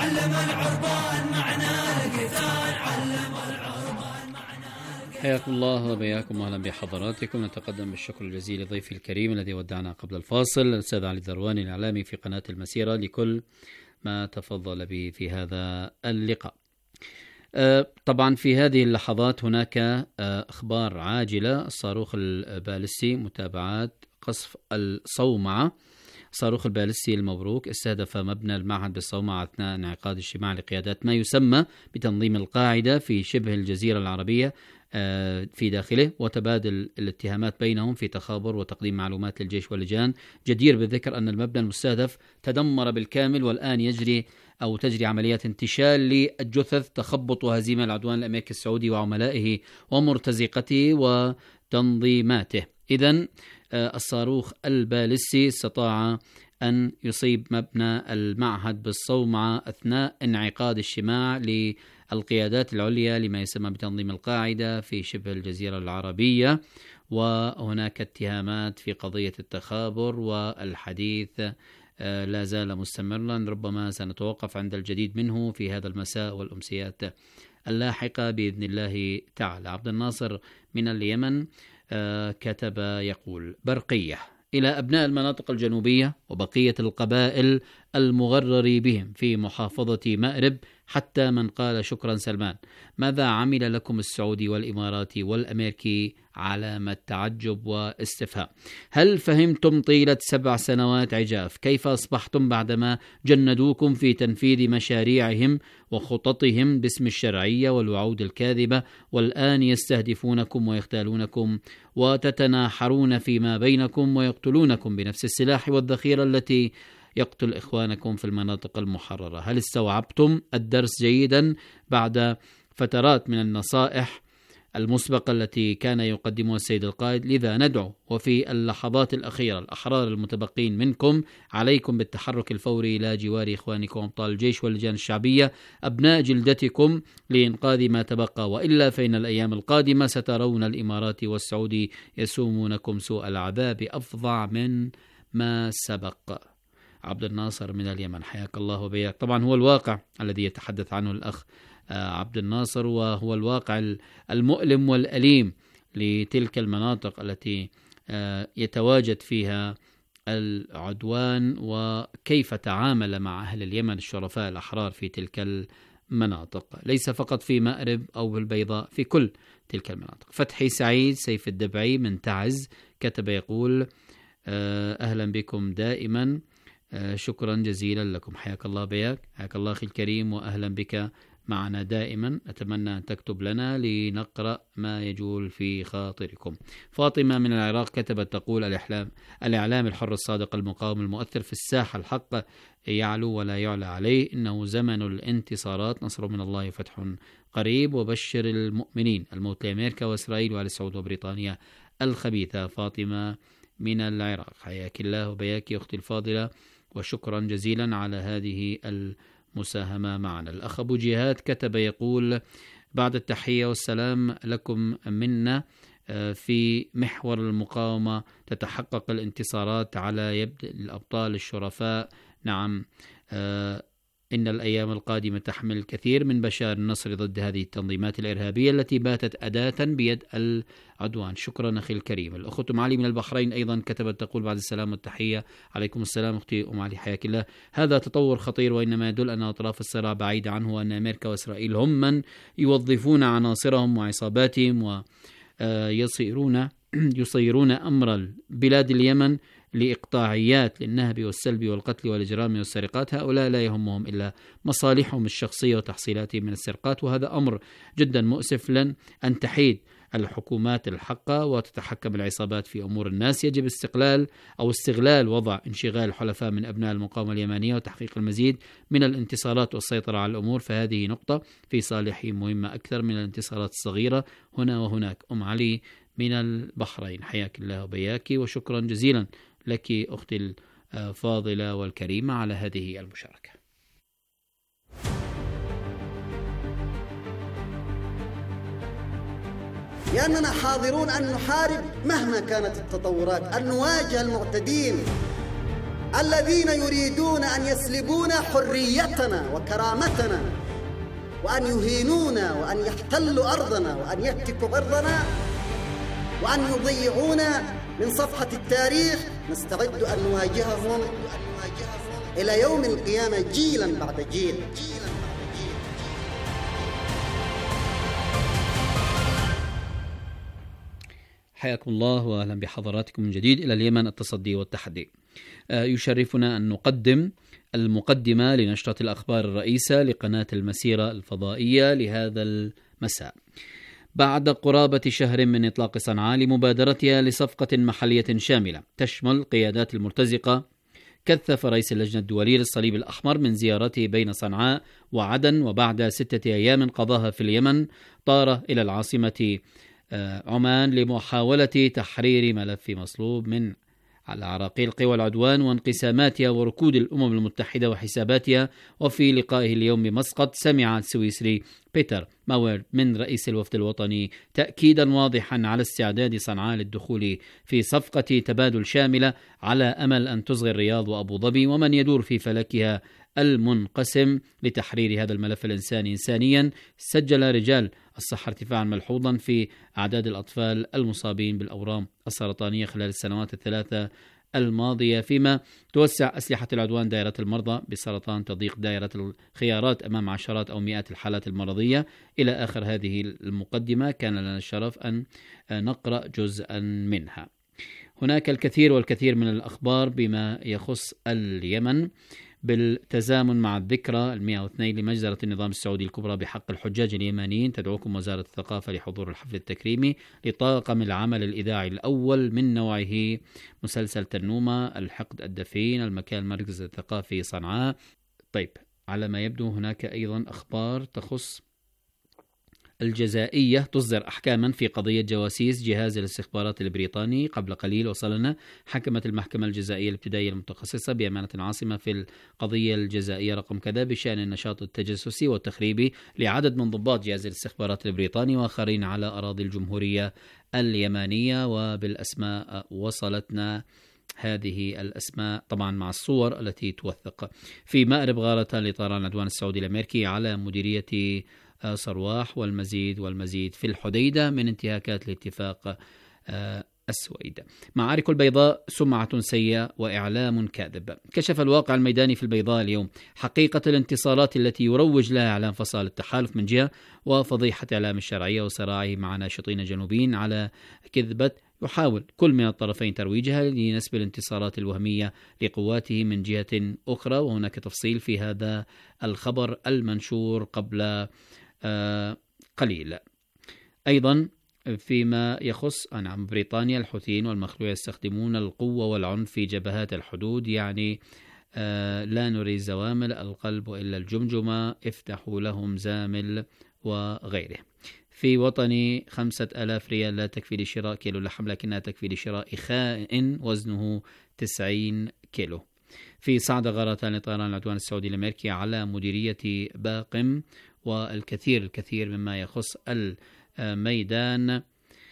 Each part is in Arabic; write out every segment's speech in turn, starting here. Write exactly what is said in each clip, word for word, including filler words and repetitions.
علم العربان معنا القتال، علم العربان معنا. حياكم الله وبياكم واهلا بحضراتكم. نتقدم بالشكر الجزيل لضيفي الكريم الذي ودعنا قبل الفاصل، الاستاذ علي الذرواني الاعلامي في قناه المسيره، لكل ما تفضل به في هذا اللقاء. طبعا في هذه اللحظات هناك اخبار عاجله. الصاروخ البالستي، متابعات قصف الصومعه. الصاروخ البالستي المبروك استهدف مبنى المعهد بالصومعة أثناء انعقاد اجتماع لقيادات ما يسمى بتنظيم القاعدة في شبه الجزيرة العربية في داخله، وتبادل الاتهامات بينهم في تخابر وتقديم معلومات للجيش واللجان. جدير بالذكر أن المبنى المستهدف تدمر بالكامل، والآن يجري أو تجري عمليات انتشال للجثث، تخبط وهزيمة العدوان الأمريكي السعودي وعملائه ومرتزقته وتنظيماته. إذن الصاروخ البالستي استطاع أن يصيب مبنى المعهد بالصومعة أثناء انعقاد اجتماع للقيادات العليا لما يسمى بتنظيم القاعدة في شبه الجزيرة العربية، وهناك اتهامات في قضية التخابر، والحديث لا زال مستمرا. ربما سنتوقف عند الجديد منه في هذا المساء والأمسيات اللاحقة بإذن الله تعالى. عبد الناصر من اليمن كتب يقول: برقية إلى أبناء المناطق الجنوبية وبقية القبائل المغرر بهم في محافظة مأرب، حتى من قال شكرا سلمان، ماذا عمل لكم السعودي والإماراتي والأمريكي؟ علامة تعجب واستفهام. هل فهمتم طيلة سبع سنوات عجاف كيف أصبحتم بعدما جندوكم في تنفيذ مشاريعهم وخططهم باسم الشرعية والوعود الكاذبة، والآن يستهدفونكم ويختالونكم وتتناحرون فيما بينكم ويقتلونكم بنفس السلاح والذخيرة التي يقتل إخوانكم في المناطق المحررة؟ هل استوعبتم الدرس جيدا بعد فترات من النصائح المسبقة التي كان يقدمها السيد القائد؟ لذا ندعو وفي اللحظات الأخيرة الأحرار المتبقين منكم عليكم بالتحرك الفوري إلى جوار إخوانكم أبطال الجيش واللجان الشعبية أبناء جلدتكم لإنقاذ ما تبقى، وإلا فإن الأيام القادمة سترون الإمارات والسعودي يسومونكم سوء العذاب أفظع من ما سبق. عبد الناصر من اليمن، حياك الله وبياك. طبعا هو الواقع الذي يتحدث عنه الأخ عبد الناصر، وهو الواقع المؤلم والأليم لتلك المناطق التي يتواجد فيها العدوان، وكيف تعامل مع أهل اليمن الشرفاء الأحرار في تلك المناطق، ليس فقط في مأرب أو بالبيضاء، في كل تلك المناطق. فتحي سعيد سيف الدبعي من تعز كتب يقول: أهلا بكم دائما، شكرا جزيلا لكم. حياك الله بياك، حياك الله أخي الكريم، وأهلا بك معنا دائما. أتمنى أن تكتب لنا لنقرأ ما يجول في خاطركم. فاطمة من العراق كتبت تقول: الإعلام الإعلام الحر الصادق المقاوم المؤثر في الساحة، الحق يعلو ولا يعلى عليه، إنه زمن الانتصارات، نصر من الله فتح قريب، وبشر المؤمنين، الموت لأمريكا وإسرائيل وآل سعود وبريطانيا الخبيثة. فاطمة من العراق، حياك الله وبياك أختي الفاضلة، وشكرا جزيلا على هذه المساهمة معنا. الأخ أبو جهاد كتب يقول: بعد التحية والسلام لكم منا، في محور المقاومة تتحقق الانتصارات على يد الأبطال الشرفاء. نعم، إن الأيام القادمة تحمل الكثير من بشائر النصر ضد هذه التنظيمات الإرهابية التي باتت أداة بيد العدوان. شكرا أخي الكريم. الأخت أم علي من البحرين أيضا كتبت تقول: بعد السلام والتحية. عليكم السلام أختي أم علي، حياك الله. هذا تطور خطير، وإنما يدل أن أطراف الصراع بعيدة عنه، وأن أمريكا وإسرائيل هم من يوظفون عناصرهم وعصاباتهم ويصيرون يصيرون أمر بلاد اليمن لإقطاعيات للنهب والسلب والقتل والإجرام والسرقات. هؤلاء لا يهمهم إلا مصالحهم الشخصية وتحصيلاتهم من السرقات، وهذا أمر جدا مؤسف. لن أن تحيد الحكومات الحقة وتتحكم العصابات في أمور الناس. يجب استقلال أو استغلال وضع انشغال الحلفاء من أبناء المقاومة اليمنية وتحقيق المزيد من الانتصارات والسيطرة على الأمور، فهذه نقطة في صالحهم مهمة أكثر من الانتصارات الصغيرة هنا وهناك. أم علي من البحرين، حياك الله وبياك، وشكرا جزيلا لك أختي الفاضلة والكريمة على هذه المشاركة. لأننا حاضرون أن نحارب مهما كانت التطورات، أن نواجه المعتدين الذين يريدون أن يسلبون حريتنا وكرامتنا، وأن يهينونا، وأن يحتلوا أرضنا، وأن يهتكوا أرضنا، وأن يضيعونا من صفحة التاريخ، نستعد أن نواجههم إلى يوم القيامة جيلا بعد جيل. حياكم الله وأهلا بحضراتكم من جديد إلى اليمن، التصدي والتحدي. يشرفنا أن نقدم المقدمة لنشرة الأخبار الرئيسة لقناة المسيرة الفضائية لهذا المساء. بعد قرابة شهر من إطلاق صنعاء لمبادرتها لصفقة محلية شاملة تشمل قيادات المرتزقة، كثف رئيس اللجنة الدولية للصليب الأحمر من زيارته بين صنعاء وعدن، وبعد ستة أيام قضاها في اليمن طار إلى العاصمة عمان لمحاولة تحرير ملف مصلوب من على عراقيل قوى العدوان وانقساماتها وركود الأمم المتحدة وحساباتها. وفي لقائه اليوم بمسقط سمع السويسري بيتر ماور من رئيس الوفد الوطني تأكيدا واضحا على استعداد صنعاء للدخول في صفقة تبادل شاملة على أمل أن تصغي الرياض وأبو ظبي ومن يدور في فلكها المنقسم لتحرير هذا الملف الإنساني. إنسانيا سجل رجال الصحة ارتفاعا ملحوظا في أعداد الأطفال المصابين بالأورام السرطانية خلال السنوات الثلاثة الماضية، فيما توسع أسلحة العدوان دائرة المرضى بسرطان، تضيق دائرة الخيارات أمام عشرات أو مئات الحالات المرضية. إلى آخر هذه المقدمة كان لنا الشرف أن نقرأ جزءا منها. هناك الكثير والكثير من الأخبار بما يخص اليمن بالتزامن مع الذكرى المئة واثنين لمجزرة النظام السعودي الكبرى بحق الحجاج اليمانيين. تدعوكم وزارة الثقافة لحضور الحفل التكريمي لطاقم العمل الإذاعي الأول من نوعه مسلسل تنومة الحقد الدفين، المكان المركز الثقافي صنعاء. طيب، على ما يبدو هناك أيضا أخبار تخص الجزائية تصدر أحكاما في قضية جواسيس جهاز الاستخبارات البريطاني. قبل قليل وصلنا حكمت المحكمة الجزائية الابتدائية المتخصصة بأمانة عاصمة في القضية الجزائية رقم كذا بشأن النشاط التجسسي والتخريبي لعدد من ضباط جهاز الاستخبارات البريطاني وآخرين على أراضي الجمهورية اليمانية. وبالأسماء وصلتنا هذه الأسماء طبعا مع الصور التي توثق. في مأرب غارة لطيران العدوان السعودي الأمريكي على مديرية صرواح، والمزيد والمزيد في الحديدة من انتهاكات الاتفاق السويد. معارك البيضاء سمعة سيئة وإعلام كاذب. كشف الواقع الميداني في البيضاء اليوم حقيقة الانتصارات التي يروج لها إعلام فصائل التحالف من جهة، وفضيحة إعلام الشرعية وصراعه مع ناشطين جنوبيين على كذبة يحاول كل من الطرفين ترويجها لنسب الانتصارات الوهمية لقواته من جهة أخرى. وهناك تفصيل في هذا الخبر المنشور قبل آه قليل. أيضا فيما يخص نعم بريطانيا، الحوثيين والمخلوع يستخدمون القوة والعنف في جبهات الحدود، يعني آه لا نريد زوامل القلب إلا الجمجمة، افتحوا لهم زامل وغيره. في وطني خمسة آلاف ريال لا تكفي لشراء كيلو لحم لكنها تكفي لشراء خائن وزنه تسعين كيلو. في صعد غارتان لطيران العدوان السعودي الأمريكي على مديرية باقم، والكثير الكثير مما يخص الميدان.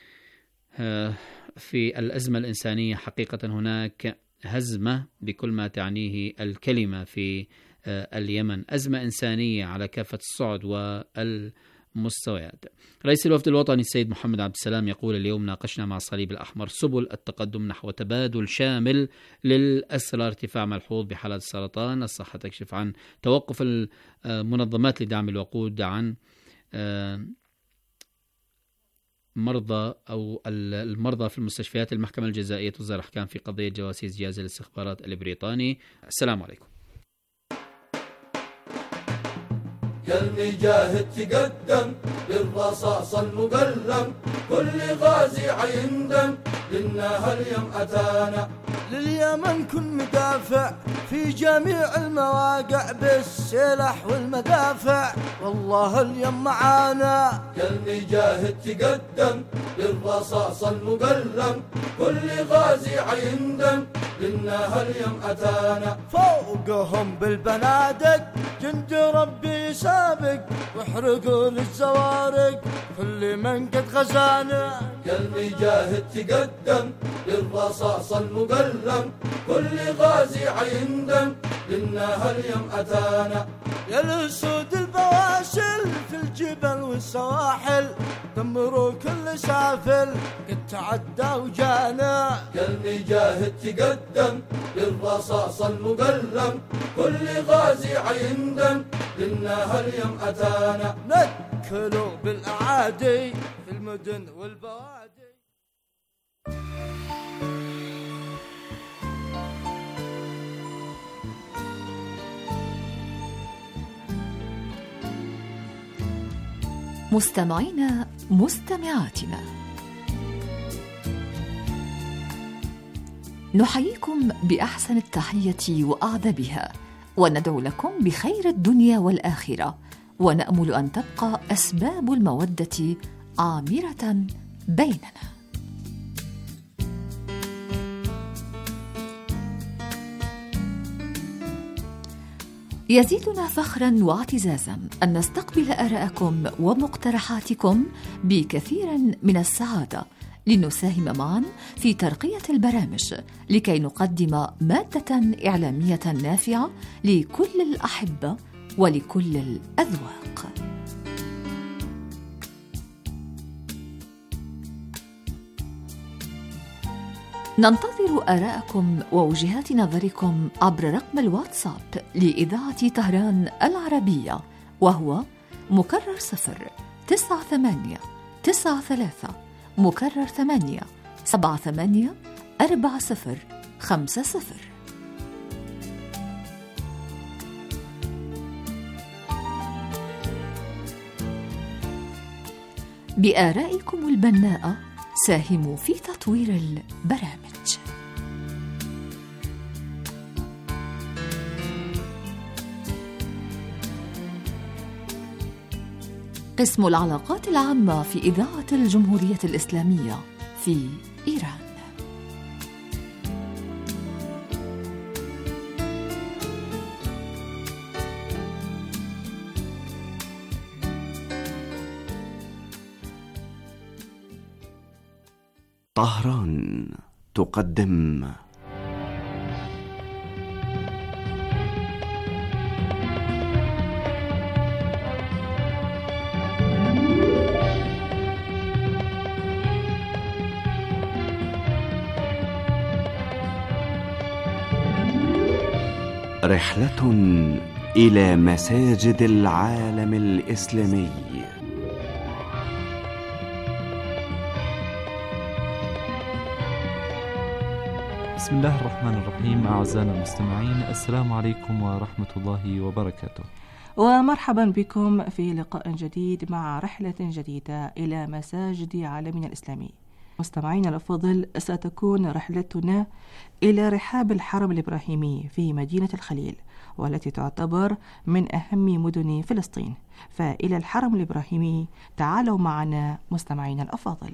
في الأزمة الإنسانية حقيقة هناك هزمة بكل ما تعنيه الكلمة في اليمن، أزمة إنسانية على كافة الصعد والمستويات. رئيس الوفد الوطني السيد محمد عبد السلام يقول اليوم ناقشنا مع الصليب الأحمر سبل التقدم نحو تبادل شامل للأسرى، ارتفاع ملحوظ بحالات السرطان، الصحة تكشف عن توقف المنظمات لدعم الوقود عن مرضى أو المرضى في المستشفيات. المحكمة الجزائية تصدر أحكام في قضية جواسيس جهاز الاستخبارات البريطاني. السلام عليكم. كالمجاهد تقدم بالرصاص المقلم، كل غازي عيندم لنا هاليوم أتانا. لليمن كن مدافع في جميع المواقع بالسلاح والمدافع، والله اليوم معانا. كالمجاهد تقدم بالرصاص المقلم، كل غازي عيندم لنا هاليوم أتانا. فوقهم بالبنادق جند ربي سابق، واحرقوا للزوارق كل من قد غزانا. كالمجاهد تقدم بالرصاص المقلم كل غازي عيندم لنا هاليوم أتانا يا الأسود البواسل في الجبل والسواحل دمروا كل سافل قد تعدى وجانا يا المجاهد تقدم بالرصاص المقلم كل غازي عيندم لنا هاليوم أتانا نكلوا بالأعادي في المدن والبوادي. مستمعينا مستمعاتنا، نحييكم بأحسن التحية وأعذبها، وندعو لكم بخير الدنيا والآخرة، ونأمل أن تبقى أسباب المودة عامرة بيننا. يزيدنا فخراً واعتزازاً أن نستقبل آراءكم ومقترحاتكم بكثير من السعادة، لنساهم معاً في ترقية البرامج لكي نقدم مادة إعلامية نافعة لكل الأحبة ولكل الأذواق. ننتظر آراءكم ووجهات نظركم عبر رقم الواتساب لإذاعة طهران العربية، وهو مكرر صفر تسعة ثمانية تسعة ثلاثة مكرر ثمانية سبعة ثمانية أربعة صفر خمسة صفر. بآرائكم البناءة ساهموا في تطوير البرامج. قسم العلاقات العامة في إذاعة الجمهورية الإسلامية في إيران. طهران تقدم رحلة إلى مساجد العالم الإسلامي. بسم الله الرحمن الرحيم. أعزائنا المستمعين، السلام عليكم ورحمة الله وبركاته، ومرحبا بكم في لقاء جديد مع رحلة جديدة إلى مساجد عالمنا الإسلامي. مستمعينا الأفاضل، ستكون رحلتنا إلى رحاب الحرم الإبراهيمي في مدينة الخليل، والتي تعتبر من أهم مدن فلسطين. فإلى الحرم الإبراهيمي تعالوا معنا مستمعينا الأفاضل.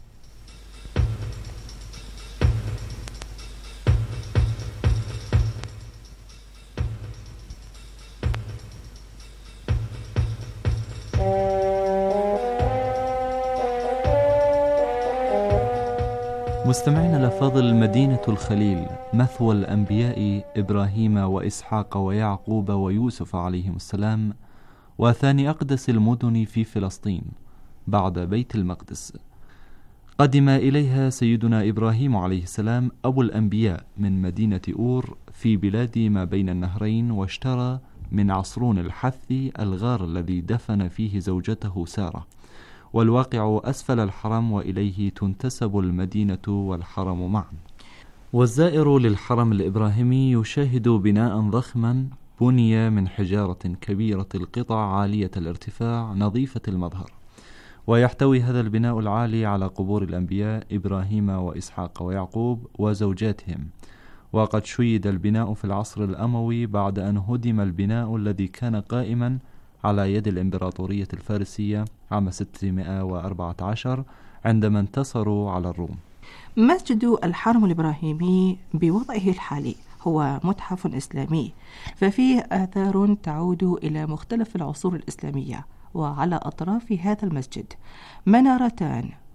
مستمعينا الأفاضل، مدينة الخليل مثوى الأنبياء إبراهيم وإسحاق ويعقوب ويوسف عليهم السلام، وثاني أقدس المدن في فلسطين بعد بيت المقدس. قدم إليها سيدنا إبراهيم عليه السلام أبو الأنبياء من مدينة أور في بلاد ما بين النهرين، واشترى من عصرون الحثي الغار الذي دفن فيه زوجته سارة، والواقع أسفل الحرم، وإليه تنتسب المدينة والحرم معا. والزائر للحرم الإبراهيمي يشاهد بناء ضخما بني من حجارة كبيرة القطع عالية الارتفاع نظيفة المظهر، ويحتوي هذا البناء العالي على قبور الأنبياء إبراهيم وإسحاق ويعقوب وزوجاتهم. وقد شيد البناء في العصر الأموي بعد أن هدم البناء الذي كان قائما على يد الإمبراطورية الفارسية عام ستمائة وأربعة عشر عندما انتصروا على الروم. مسجد الحرم الإبراهيمي بوضعه الحالي هو متحف إسلامي، ففيه آثار تعود إلى مختلف العصور الإسلامية. وعلى أطراف هذا المسجد منارتان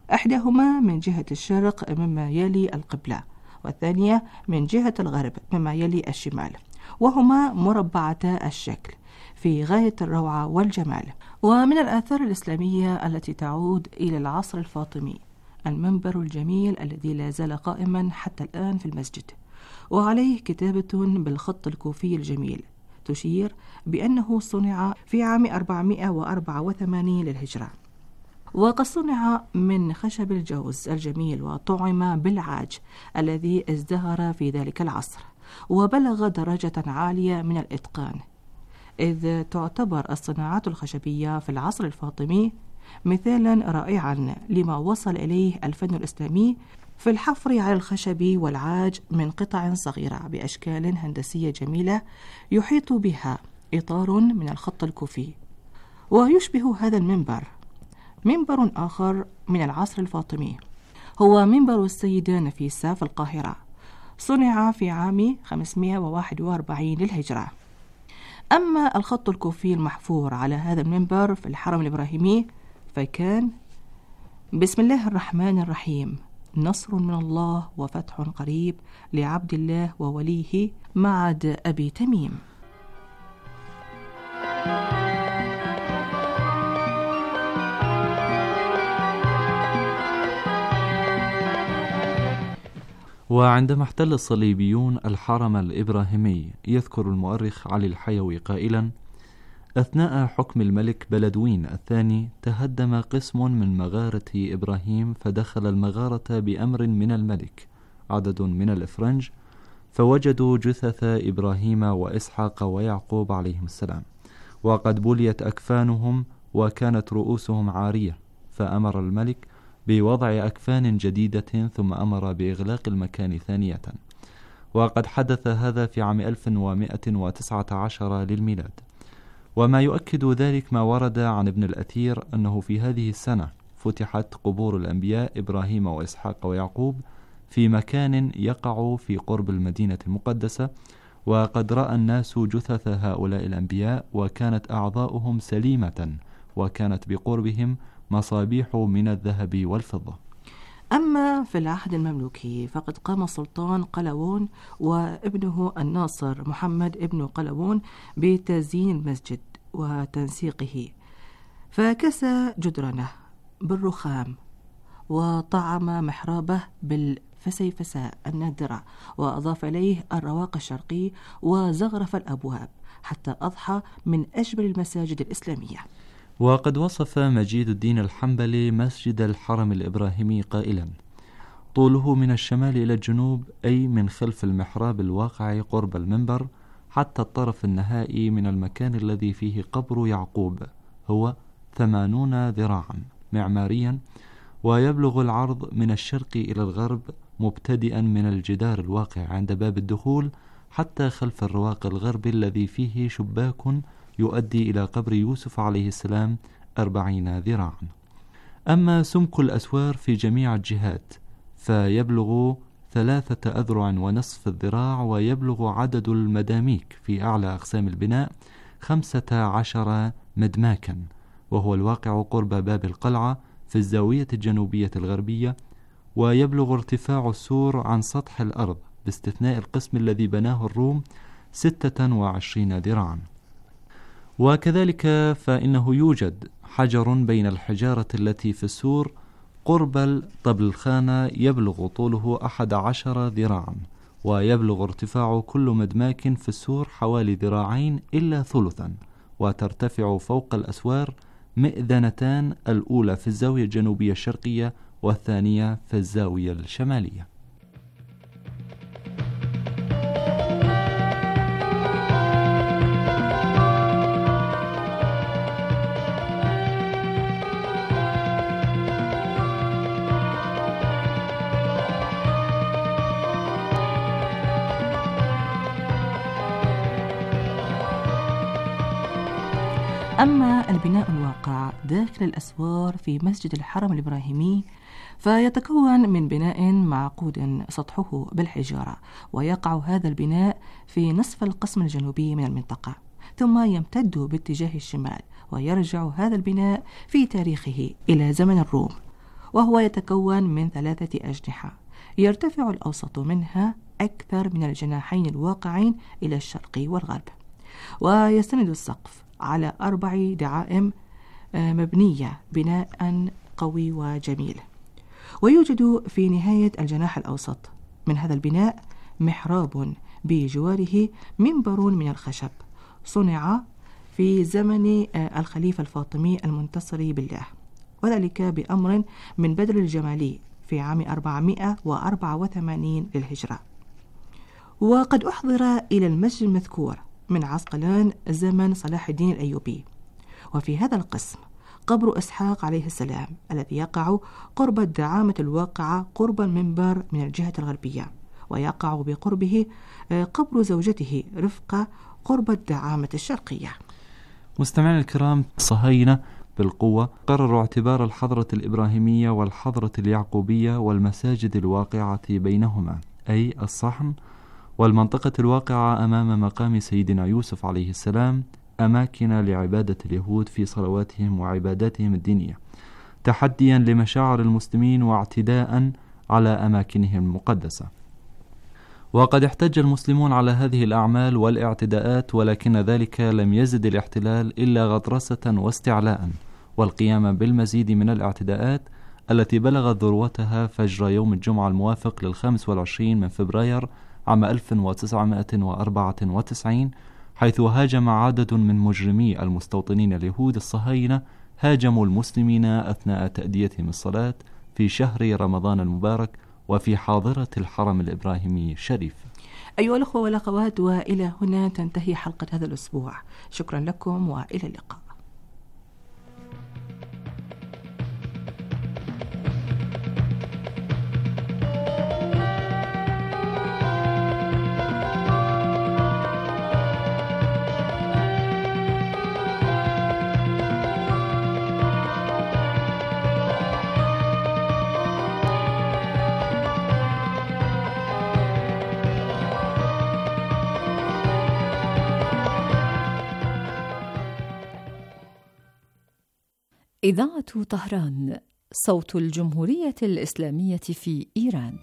إحداهما من جهة الشرق مما يلي القبلة، والثانية من جهة الغرب مما يلي الشمال، وهما مربعتا الشكل في غاية الروعة والجمال. ومن الآثار الإسلامية التي تعود إلى العصر الفاطمي المنبر الجميل الذي لا زال قائما حتى الآن في المسجد، وعليه كتابة بالخط الكوفي الجميل تشير بأنه صنع في عام أربعمائة وأربعة وثمانين للهجرة، وقد صنع من خشب الجوز الجميل وطعم بالعاج الذي ازدهر في ذلك العصر وبلغ درجة عالية من الإتقان، إذ تعتبر الصناعات الخشبية في العصر الفاطمي مثالا رائعا لما وصل إليه الفن الإسلامي في الحفر على الخشب والعاج من قطع صغيرة بأشكال هندسية جميلة يحيط بها إطار من الخط الكوفي. ويشبه هذا المنبر منبر آخر من العصر الفاطمي، هو منبر السيدة نفيسة في القاهرة، صنع في عام خمسمائة وواحد وأربعين للهجرة. أما الخط الكوفي المحفور على هذا المنبر في الحرم الإبراهيمي فكان: بسم الله الرحمن الرحيم، نصر من الله وفتح قريب لعبد الله ووليه معد أبي تميم. وعندما احتل الصليبيون الحرم الإبراهيمي، يذكر المؤرخ علي الحيوي قائلا: أثناء حكم الملك بلدوين الثاني تهدم قسم من مغارة إبراهيم، فدخل المغارة بأمر من الملك عدد من الإفرنج، فوجدوا جثث إبراهيم وإسحاق ويعقوب عليهم السلام، وقد بليت أكفانهم وكانت رؤوسهم عارية، فأمر الملك بوضع أكفان جديدة ثم أمر بإغلاق المكان ثانية. وقد حدث هذا في عام ألف ومائة وتسعة عشر للميلاد. وما يؤكد ذلك ما ورد عن ابن الأثير أنه في هذه السنة فتحت قبور الأنبياء إبراهيم وإسحاق ويعقوب في مكان يقع في قرب المدينة المقدسة، وقد رأى الناس جثث هؤلاء الأنبياء وكانت أعضاؤهم سليمة، وكانت بقربهم مصابيح من الذهب والفضة. أما في العهد المملوكي فقد قام السلطان قلاوون وابنه الناصر محمد ابن قلاوون بتزيين المسجد وتنسيقه، فكسى جدرانه بالرخام وطعم محرابه بالفسيفساء النادرة، وأضاف إليه الرواق الشرقي وزغرف الأبواب، حتى أضحى من أجمل المساجد الإسلامية. وقد وصف مجيد الدين الحنبلي مسجد الحرم الإبراهيمي قائلا: طوله من الشمال إلى الجنوب، أي من خلف المحراب الواقع قرب المنبر حتى الطرف النهائي من المكان الذي فيه قبر يعقوب، هو ثمانون ذراعا معماريا، ويبلغ العرض من الشرق إلى الغرب مبتدئا من الجدار الواقع عند باب الدخول حتى خلف الرواق الغربي الذي فيه شباك يؤدي إلى قبر يوسف عليه السلام أربعين ذراعا. أما سمك الأسوار في جميع الجهات فيبلغ ثلاثة أذرع ونصف الذراع، ويبلغ عدد المداميك في أعلى أقسام البناء خمسة عشر مدماكا، وهو الواقع قرب باب القلعة في الزاوية الجنوبية الغربية، ويبلغ ارتفاع السور عن سطح الأرض باستثناء القسم الذي بناه الروم ستة وعشرين ذراعا. وكذلك فإنه يوجد حجر بين الحجارة التي في السور قرب الطبل الخانة يبلغ طوله أحد عشر ذراعا، ويبلغ ارتفاع كل مدماك في السور حوالي ذراعين إلا ثلثا، وترتفع فوق الأسوار مئذنتان، الأولى في الزاوية الجنوبية الشرقية والثانية في الزاوية الشمالية. أما البناء الواقع داخل الأسوار في مسجد الحرم الإبراهيمي فيتكون من بناء معقود سطحه بالحجارة، ويقع هذا البناء في نصف القسم الجنوبي من المنطقة، ثم يمتد باتجاه الشمال، ويرجع هذا البناء في تاريخه إلى زمن الروم، وهو يتكون من ثلاثة أجنحة يرتفع الأوسط منها أكثر من الجناحين الواقعين إلى الشرق والغرب، ويستند السقف على أربع دعائم مبنية بناء قوي وجميل. ويوجد في نهاية الجناح الأوسط من هذا البناء محراب بجواره منبر من الخشب صنع في زمن الخليفة الفاطمي المنتصر بالله، وذلك بأمر من بدر الجمالي في عام أربعمائة وأربعة وثمانين للهجرة. وقد أحضر إلى المسجد المذكور من عسقلان زمن صلاح الدين الأيوبي. وفي هذا القسم قبر إسحاق عليه السلام الذي يقع قرب الدعامة الواقعة قرب المنبر من الجهة الغربية، ويقع بقربه قبر زوجته رفقة قرب الدعامة الشرقية. مستمعينا الكرام، الصهاينة بالقوة قرروا اعتبار الحضرة الإبراهيمية والحضرة اليعقوبية والمساجد الواقعة بينهما، أي الصحن والمنطقة الواقعة أمام مقام سيدنا يوسف عليه السلام، أماكن لعبادة اليهود في صلواتهم وعباداتهم الدينية، تحديا لمشاعر المسلمين واعتداء على أماكنهم المقدسة. وقد احتج المسلمون على هذه الأعمال والاعتداءات، ولكن ذلك لم يزد الاحتلال إلا غطرسة واستعلاء، والقيام بالمزيد من الاعتداءات التي بلغت ذروتها فجر يوم الجمعة الموافق للخامس والعشرين من فبراير عام ألف وتسعمائة وأربعة وتسعين، حيث هاجم عدد من مجرمي المستوطنين اليهود الصهاينة هاجموا المسلمين أثناء تأديتهم الصلاة في شهر رمضان المبارك وفي حاضرة الحرم الإبراهيمي الشريف. أيها الأخوة والأخوات، وإلى هنا تنتهي حلقة هذا الأسبوع. شكرا لكم وإلى اللقاء. إذاعة طهران، صوت الجمهورية الإسلامية في إيران.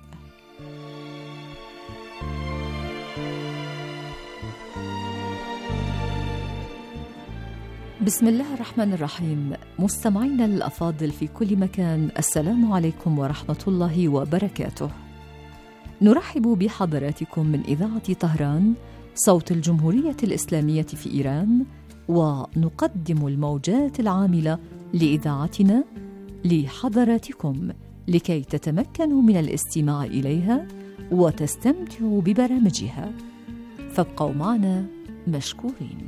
بسم الله الرحمن الرحيم. مستمعينا الأفاضل في كل مكان، السلام عليكم ورحمة الله وبركاته. نرحب بحضراتكم من إذاعة طهران، صوت الجمهورية الإسلامية في إيران، ونقدم الموجات العاملة لإذاعتنا لحضراتكم لكي تتمكنوا من الاستماع إليها وتستمتعوا ببرامجها، فابقوا معنا مشكورين.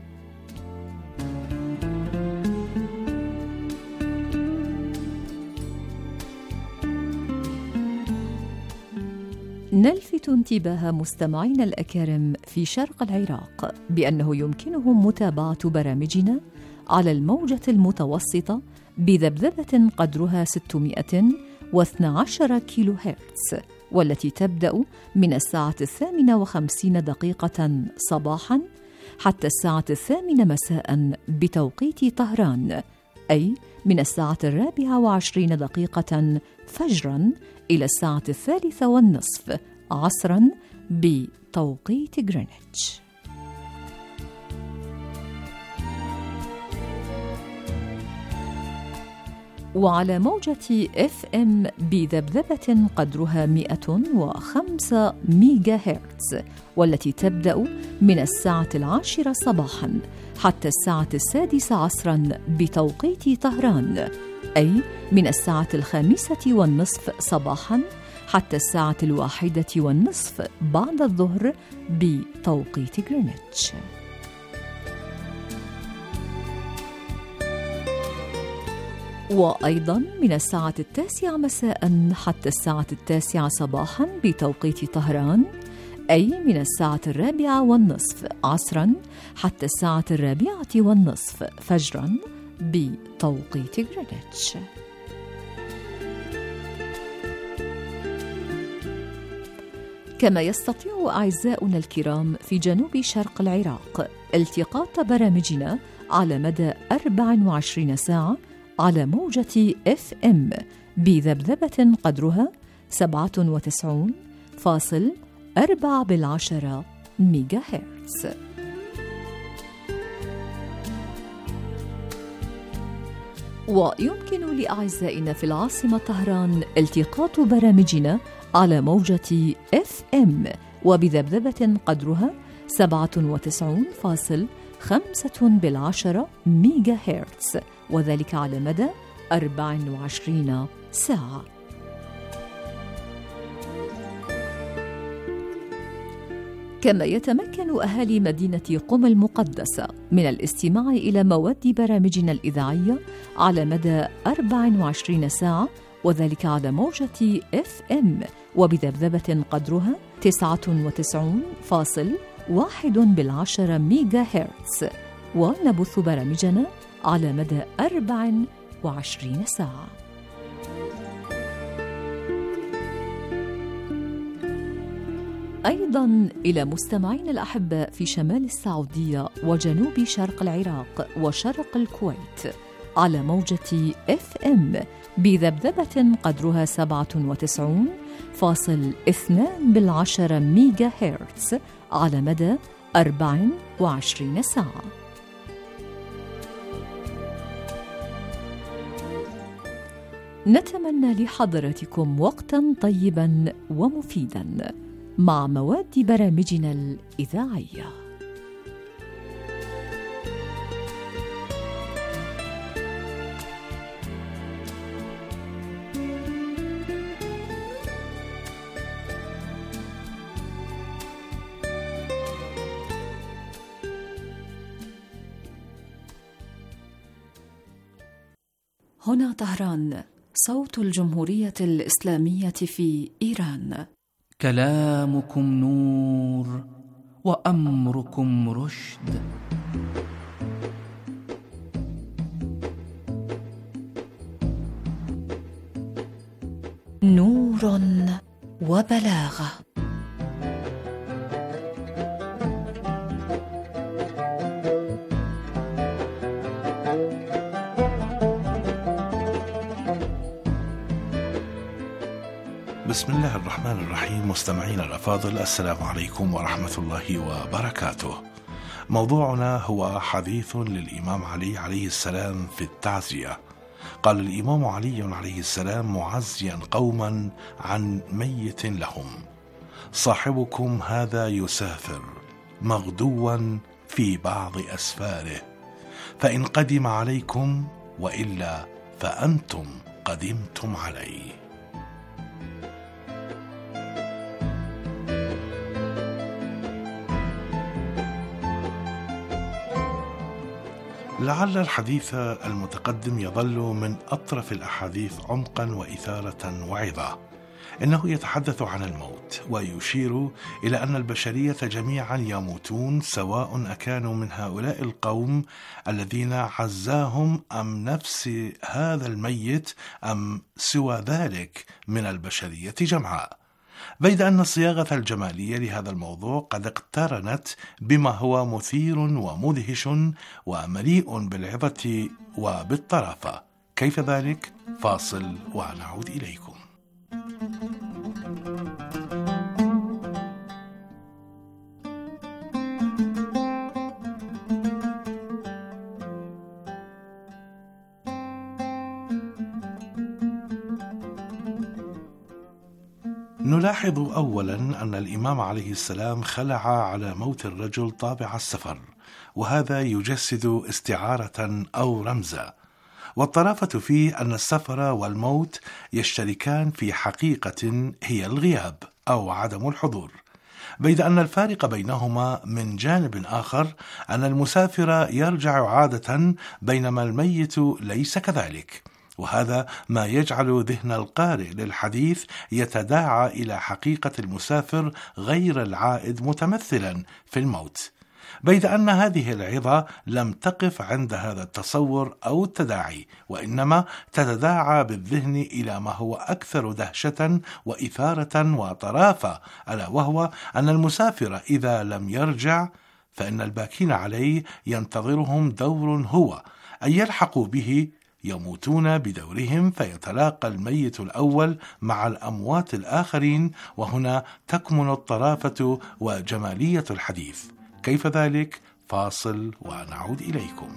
نلفت انتباه مستمعينا الأكارم في شرق العراق بأنه يمكنهم متابعة برامجنا على الموجة المتوسطة بذبذبة قدرها ستمائة واثني عشر كيلو هرتز، والتي تبدأ من الساعة الثامنة وخمسين دقيقة صباحا حتى الساعة الثامنة مساء بتوقيت طهران، أي من الساعة الرابعة وعشرين دقيقة فجرا إلى الساعة الثالثة والنصف عصرا بتوقيت غرينتش. وعلى موجة إف إم بذبذبة قدرها مئة وخمسة ميجا هرتز، والتي تبدأ من الساعة العاشرة صباحا حتى الساعة السادسة عصرا بتوقيت طهران، أي من الساعة الخامسة والنصف صباحا حتى الساعة الواحدة والنصف بعد الظهر بتوقيت غرينتش. وأيضا من الساعة التاسعة مساء حتى الساعة التاسعة صباحا بتوقيت طهران، أي من الساعة الرابعة والنصف عصرا حتى الساعة الرابعة والنصف فجرا بتوقيت غرينتش. كما يستطيع أعزاؤنا الكرام في جنوب شرق العراق التقاط برامجنا على مدى أربع وعشرين ساعة على موجة إف إم بذبذبة قدرها سبعة وتسعون فاصل أربعة بالعشرة ميجا هرتز. ويمكن لأعزائنا في العاصمة طهران التقاط برامجنا على موجة إف إم وبذبذبة قدرها سبعة وتسعون فاصل خمسة بالعشرة ميجا هرتز، وذلك على مدى أربع وعشرين ساعة. كما يتمكن أهالي مدينة قم المقدسة من الاستماع إلى مواد برامجنا الإذاعية على مدى أربع وعشرين ساعة، وذلك على موجة إف إم وبذبذبة قدرها تسعة وتسعون فاصل واحد بالعشرة ميجا هرتز، ونبث برامجنا على مدى أربع وعشرين ساعة. أيضاً إلى مستمعين الأحباء في شمال السعودية وجنوب شرق العراق وشرق الكويت على موجة إف إم بذبذبة قدرها سبعة وتسعون فاصل اثنان بالعشرة ميجا هرتز على مدى أربع وعشرين ساعة. نتمنى لحضراتكم وقتاً طيباً ومفيداً مع مواد برامجنا الإذاعية. هنا طهران، صوت الجمهورية الإسلامية في إيران. كلامكم نور وأمركم رشد. نور وبلاغة. بسم الله الرحمن الرحيم. مستمعينا الأفاضل، السلام عليكم ورحمة الله وبركاته. موضوعنا هو حديث للإمام علي عليه السلام في التعزية. قال الإمام علي عليه السلام معزيا قوما عن ميت لهم: صاحبكم هذا يسافر مغدوا في بعض أسفاره، فإن قدم عليكم وإلا فأنتم قدمتم عليه. لعل الحديث المتقدم يظل من أطرف الأحاديث عمقا وإثارة وعظة. إنه يتحدث عن الموت ويشير إلى أن البشرية جميعا يموتون، سواء أكانوا من هؤلاء القوم الذين عزاهم أم نفس هذا الميت أم سوى ذلك من البشرية جمعاء. بيد أن الصياغة الجمالية لهذا الموضوع قد اقترنت بما هو مثير ومدهش ومليء بالعظة وبالطرافة. كيف ذلك؟ فاصل ونعود إليكم. نلاحظ أولا أن الإمام عليه السلام خلع على موت الرجل طابع السفر، وهذا يجسد استعارة أو رمزا. والطرافة فيه أن السفر والموت يشتركان في حقيقة هي الغياب أو عدم الحضور، بيد أن الفارق بينهما من جانب آخر أن المسافر يرجع عادة بينما الميت ليس كذلك، وهذا ما يجعل ذهن القارئ للحديث يتداعى إلى حقيقة المسافر غير العائد متمثلا في الموت، بيد أن هذه العظة لم تقف عند هذا التصور أو التداعي، وإنما تتداعى بالذهن إلى ما هو أكثر دهشة وإثارة وطرافة، ألا وهو أن المسافر إذا لم يرجع فإن الباكين عليه ينتظرهم دور هو أن يلحقوا به يموتون بدورهم، فيتلاقى الميت الأول مع الأموات الآخرين، وهنا تكمن الطرافة وجمالية الحديث. كيف ذلك؟ فاصل ونعود إليكم.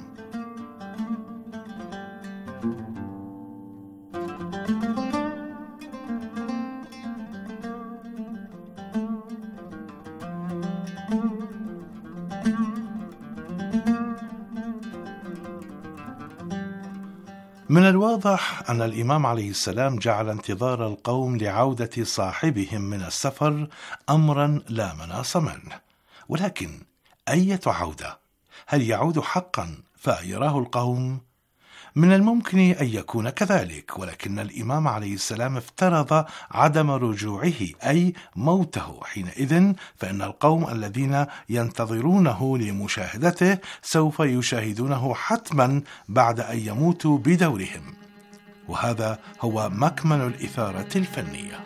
من الواضح أن الإمام عليه السلام جعل انتظار القوم لعودة صاحبهم من السفر أمرا لا مناص منه، ولكن أية عودة؟ هل يعود حقا فيراه القوم؟ من الممكن أن يكون كذلك، ولكن الإمام عليه السلام افترض عدم رجوعه أي موته. حينئذ فإن القوم الذين ينتظرونه لمشاهدته سوف يشاهدونه حتما بعد أن يموتوا بدورهم، وهذا هو مكمن الإثارة الفنية.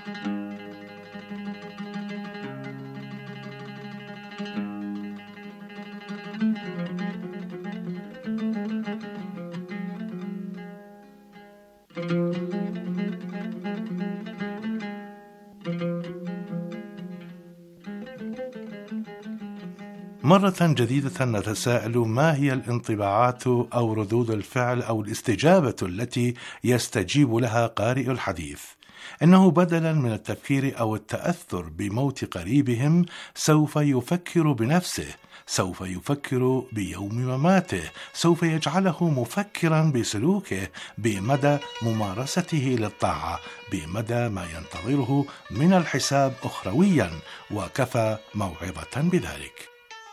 مرة جديدة نتساءل ما هي الانطباعات أو ردود الفعل أو الاستجابة التي يستجيب لها قارئ الحديث. إنه بدلا من التفكير أو التأثر بموت قريبهم سوف يفكر بنفسه، سوف يفكر بيوم مماته، سوف يجعله مفكرا بسلوكه، بمدى ممارسته للطاعة، بمدى ما ينتظره من الحساب أخرويا، وكفى موعظة بذلك.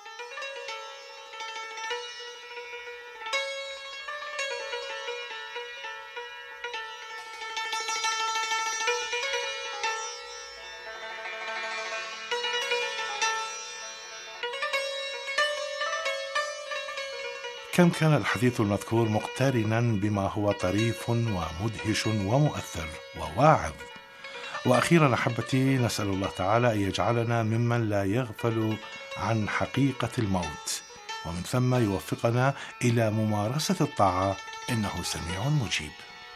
كم كان الحديث المذكور مقترنا بما هو طريف ومدهش ومؤثر وواعظ. وأخيرا أحبتي، نسأل الله تعالى أن يجعلنا ممن لا يغفل عن حقيقة الموت، ومن ثم يوفقنا إلى ممارسة الطاعة، إنه سميع مجيب.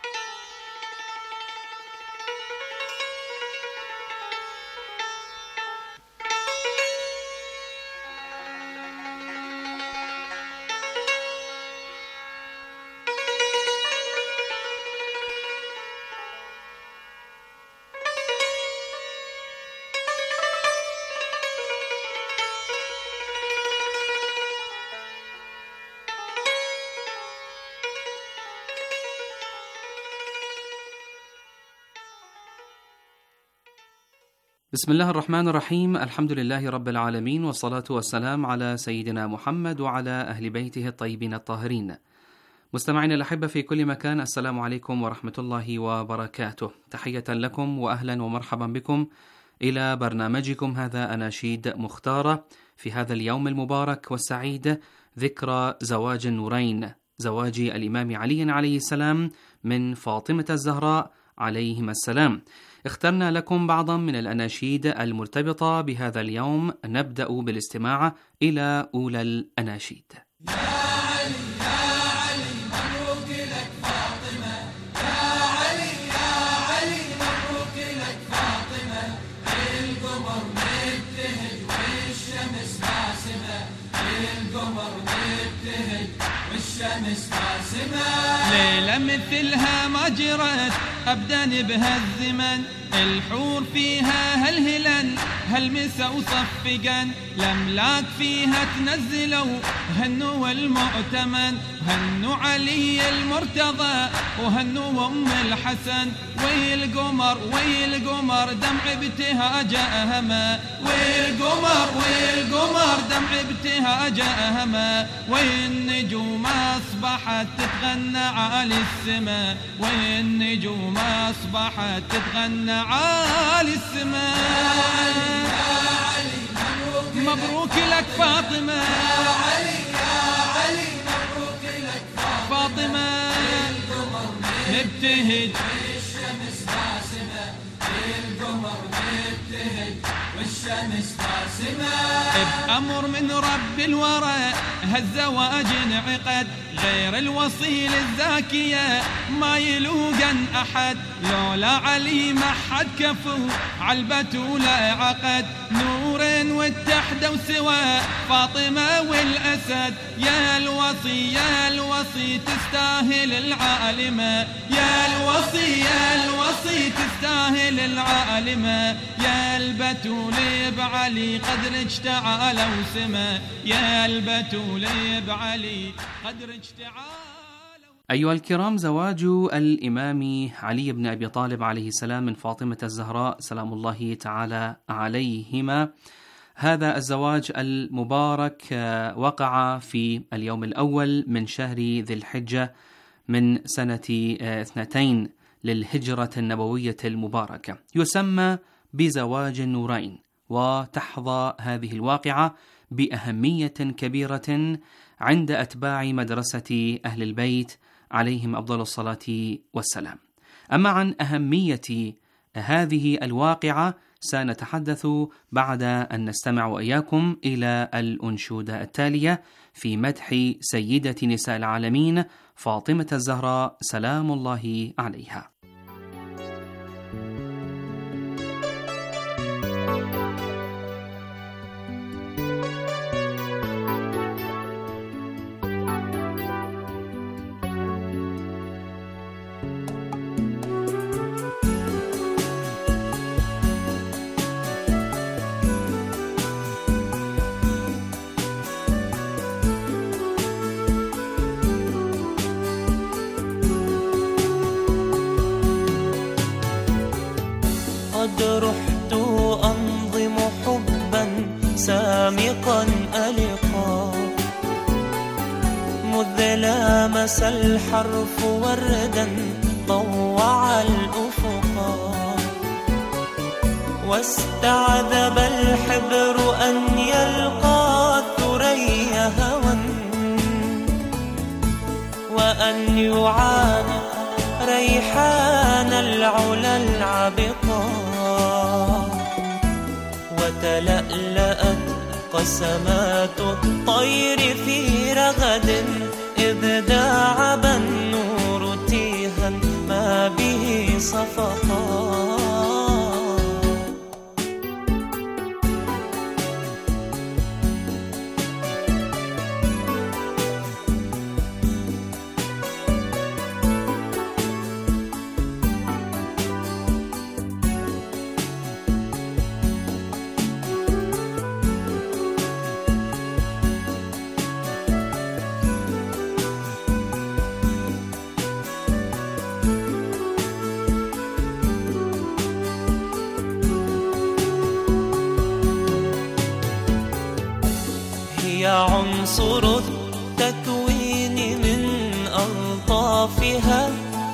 بسم الله الرحمن الرحيم. الحمد لله رب العالمين، والصلاة والسلام على سيدنا محمد وعلى أهل بيته الطيبين الطاهرين. مستمعينا الأحبة في كل مكان، السلام عليكم ورحمة الله وبركاته. تحية لكم وأهلا ومرحبا بكم إلى برنامجكم هذا أناشيد مختارة في هذا اليوم المبارك والسعيد، ذكرى زواج النورين، زواج الإمام علي عليه السلام من فاطمة الزهراء عليهما السلام. اخترنا لكم بعضا من الأناشيد المرتبطة بهذا اليوم. نبدأ بالاستماع إلى أولى الأناشيد. يا علي يا علي مبروك لك فاطمة، يا علي يا علي مبروك لك فاطمة، القمر مبتهج والشمس باسمة، القمر مبتهج والشمس باسمة، ليلة مثلها ما جرت أبدا بهالزمن، الحور فيها هالهلن هالمسا وصفقن، الأملاك فيها تنزلوا هنوا المؤتمن، هنوا علي المرتضى وهنوا أم الحسن، والقمر والقمر دمع ابتهاج أهما، والقمر والقمر دمع ابتهاج أهما، والنجوم أصبحت تتغنى عالي السماء، والنجوم أصبحت تتغنى عالي السماء. يا علي مبروك, مبروك لك فاطمة، يا علي يا علي مبروك لك فاطمة، فاطمة القمر مبتهج والشمس باسمة، القمر مبتهج والشمس باسمة بأمر من رب الورى هالزواج انعقد غير الوصيل الزاكية ما يلوقن أحد لولا علي ما حد كفو عالبتولة عقد نورين واتحدوا وسوا فاطمة والأسد يا الوصي يا الوصي تستاهل العالمة يا الوصي يا الوصي تستاهل العالمة يا البتولة بعلي قدرك تعالى وسما يا البتولة بعلي قدرك تعالى. أيها الكرام، زواج الإمام علي بن أبي طالب عليه السلام من فاطمة الزهراء سلام الله تعالى عليهما، هذا الزواج المبارك وقع في اليوم الأول من شهر ذي الحجة من سنة اثنتين للهجرة النبوية المباركة، يسمى بزواج النورين. وتحظى هذه الواقعة بأهمية كبيرة عند أتباع مدرسة أهل البيت عليهم أفضل الصلاة والسلام. أما عن أهمية هذه الواقعة سنتحدث بعد أن نستمع وإياكم إلى الأنشودة التالية في مدح سيدة نساء العالمين فاطمة الزهراء سلام الله عليها. قد رحت أنظم حبا سامقا ألقا مذ لامس الحرف وردا طوع الأفقا واستعذب الحبر أن يلقى الثريا هوى وأن يعانق ريحان العلا العبقا وتلألأت قسمات الطير في رغد إذ داعب النور تيها ما به صفقا عنصر التكوين من ألطافها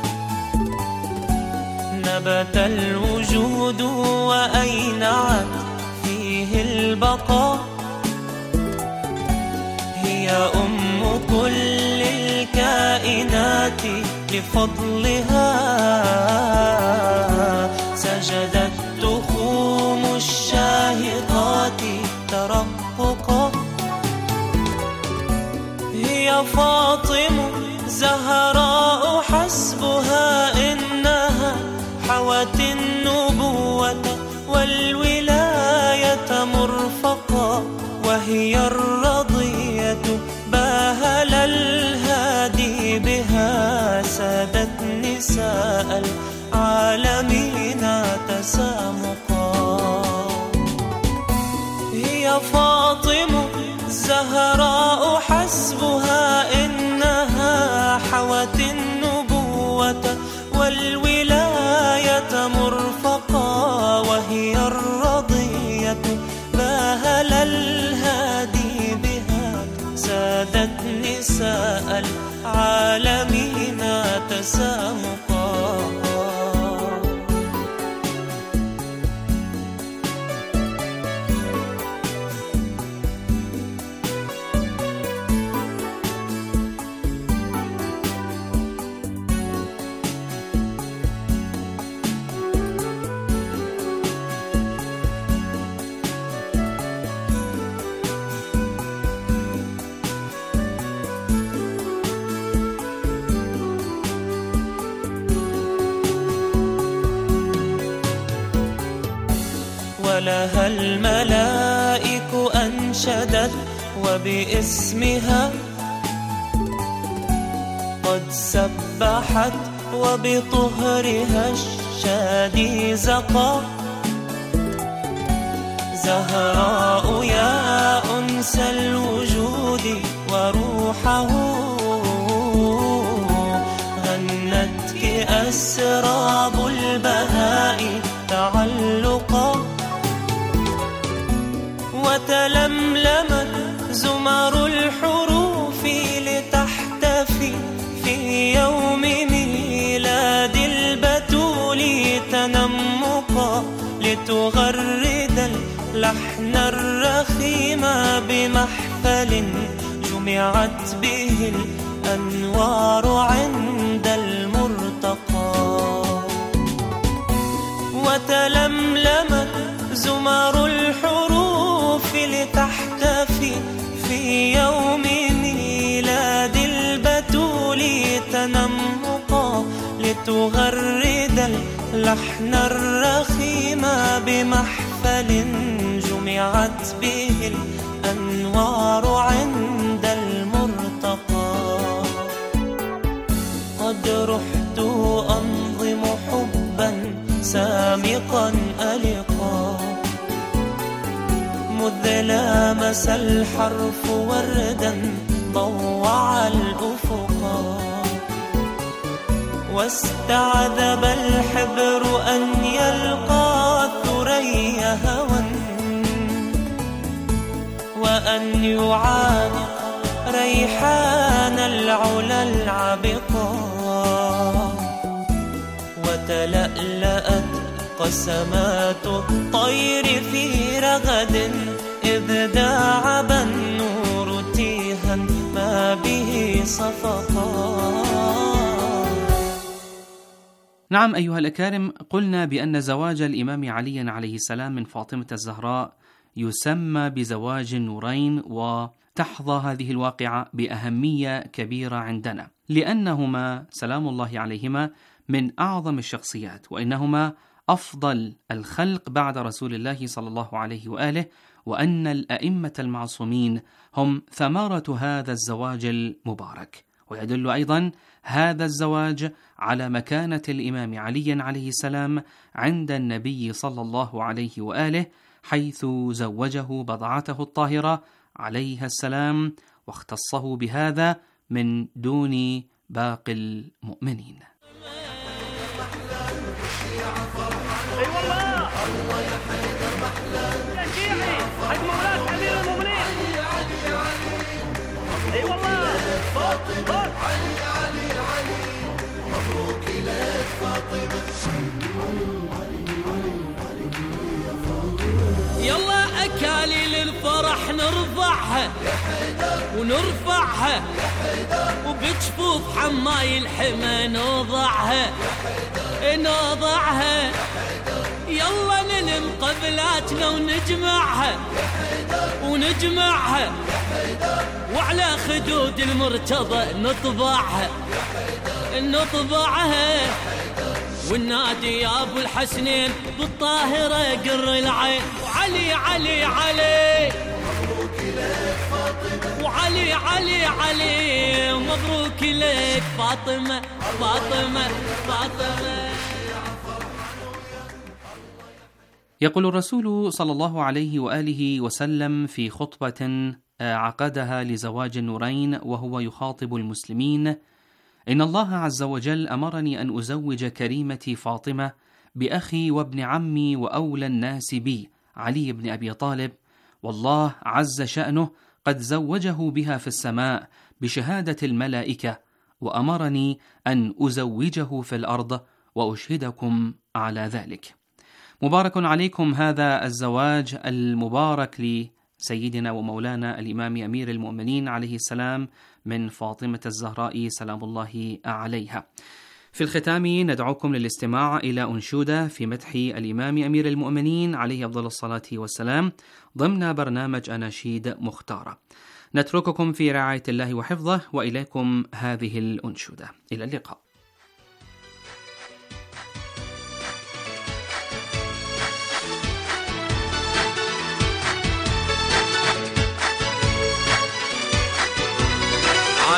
نبت الوجود وأينعت فيه البقاء هي أم كل الكائنات لفضلها سجدت تخوم الشاهقات ترققا هي فاطمة زهراء حسبها إنها حوت النبوة والولاية مرفقا وهي الرضية باهل الهادي بها سادت نساء العالمين تسامقا هي فاطمة زهراء حسبها إنها حوت النبوة والولاية مرفقا وهي الرضية باهل الهادي بها سادت نساء العالمين تسامقا لها الملائك أنشدت وباسمها قد سبحت وبطهرها الشادي زقا. زهراء يا أنس الوجود وروحه غنتك أسراب البهاء تعلقا. وتلملمت زمر الحروف لتحتفي في يوم ميلاد البتول تنمقا. لتغرد اللحن الرخيم بمحفل جمعت به الأنوار عند المرتقى. وتلملمت زمر الحروف لتحتفي في يوم ميلاد البتول تنمقا. لتغرد اللحن الرخيم بمحفل جمعت به الأنوار عند المرتقى. قد رحت أنظم حبا سامقا ألقا مذ لامس الحرف وردا طوع الأفقا. واستعذب الحبر أن يلقى الثريا هوى وأن يعانق ريحان العلا العبقا. وتلألأت قسمات الطير في رغد إذ داعب النور تيها ما به صفقا. نعم أيها الأكارم، قلنا بأن زواج الإمام علي عليه السلام من فاطمة الزهراء يسمى بزواج النورين، وتحظى هذه الواقعة بأهمية كبيرة عندنا، لأنهما سلام الله عليهما من أعظم الشخصيات، وإنهما أفضل الخلق بعد رسول الله صلى الله عليه وآله، وأن الأئمة المعصومين هم ثمرة هذا الزواج المبارك. ويدل أيضا هذا الزواج على مكانة الإمام علي عليه السلام عند النبي صلى الله عليه وآله، حيث زوجه بضعته الطاهرة عليها السلام، واختصه بهذا من دون باقي المؤمنين. اي والله الله يا حيدر محلى يا شيعي حق مولاك امير المؤمنين. اي والله فاطمه علي علي علي مبروك لك فاطمه. يلا اكاليل الفرح نرفعها يا حيدر ونرفعها يا حيدر، وبجفوف حماي الحمى نوضعها يا حيدر نوضعها يا حيدر. يلا نلم قبلاتنا ونجمعها يا حيدر ونجمعها يا حيدر، وعلى خدود المرتضى نطبعها يا حيدر نطبعها يا حيدر. والنادي يا ابو الحسنين بالطاهره قر العين، وعلي علي علي مبروك لك فاطمه، وعلي علي علي مبروك لك فاطمه فاطمه فاطمه. يقول الرسول صلى الله عليه وآله وسلم في خطبة عقدها لزواج النورين وهو يخاطب المسلمين: إن الله عز وجل أمرني أن أزوج كريمتي فاطمة بأخي وابن عمي وأولى الناس بي علي بن أبي طالب، والله عز شأنه قد زوجه بها في السماء بشهادة الملائكة، وأمرني أن أزوجه في الأرض وأشهدكم على ذلك. مبارك عليكم هذا الزواج المبارك لسيدنا ومولانا الإمام أمير المؤمنين عليه السلام من فاطمة الزهراء سلام الله عليها. في الختام ندعوكم للاستماع إلى أنشودة في مدح الإمام أمير المؤمنين عليه أفضل الصلاة والسلام ضمن برنامج أناشيد مختارة. نترككم في رعاية الله وحفظه، وإليكم هذه الأنشودة. إلى اللقاء.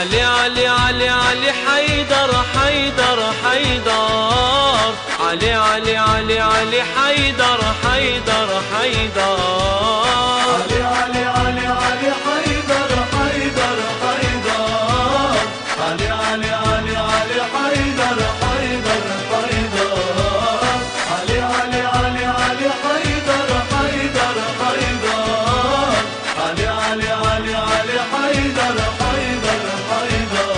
علي علي علي علي حيدر حيدر حيدر علي علي علي علي حيدر حيدر حيدر علي علي علي علي حيدر حيدر حيدر علي علي علي علي حيدر حيدر حيدر علي علي علي علي حيدر حيدر حيدر علي علي علي علي حيدر حيدر حيدر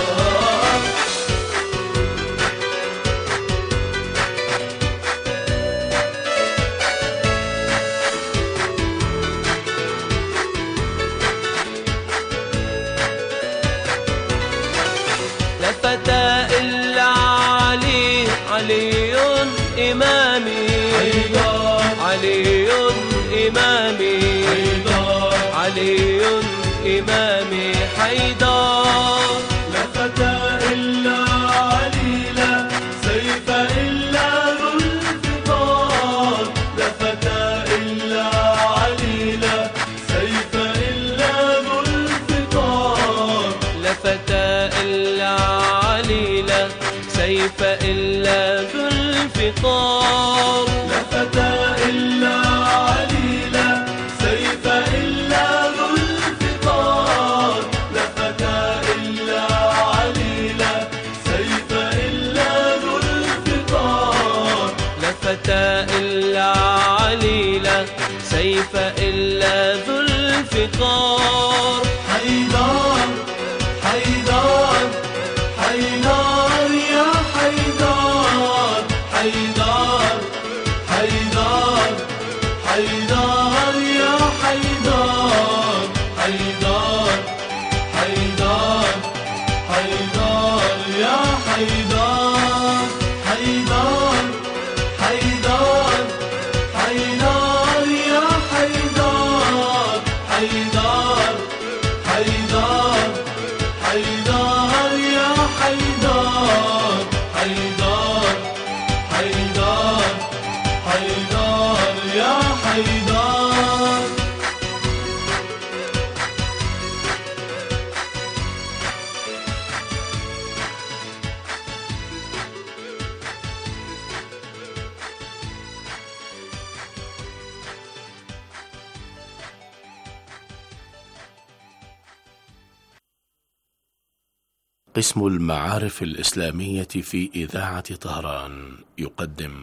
فتى إلا علي علي إمامي علي إمامي علي إمامي حيدر لا فتى إلا علي لا سيف إلا ذو الفقار لا فتى إلا علي لا سيف إلا ذو الفقار لا فتى إلا علي لا سيف إلا ذو الفقار لا فتى إلا علي لا سيف إلا ذو الفقار لا فتى إلا علي لا سيف إلا ذو الفقار لا فتى إلا علي لا سيف إلا ذو الفقار حيدر حيدر حيدر يا حيدر حيدر حيدر حيدر يا حيدر حيدر حيدر حيدر يا حيدر حيدر حيدر حيدر يا حيدر حيدر حيدر حيدر يا حيدر حيدر حيدر حيدر يا حيدر قسم المعارف الإسلامية في إذاعة طهران يقدم